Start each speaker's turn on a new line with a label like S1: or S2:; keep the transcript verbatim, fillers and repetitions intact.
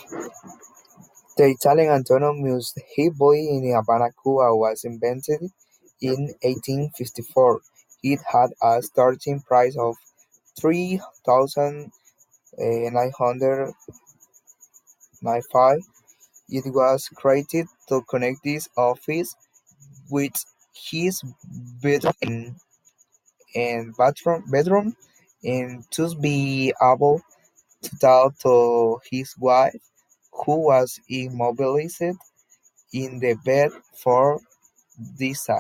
S1: The Italian autonomous highway in Havana, Cuba was invented in eighteen fifty-four. It had a starting price of three thousand nine hundred ninety-five. It was created to connect this office with his bedroom and, and bathroom, bedroom and thus be able to talk to his wife, who was immobilized in the bed for this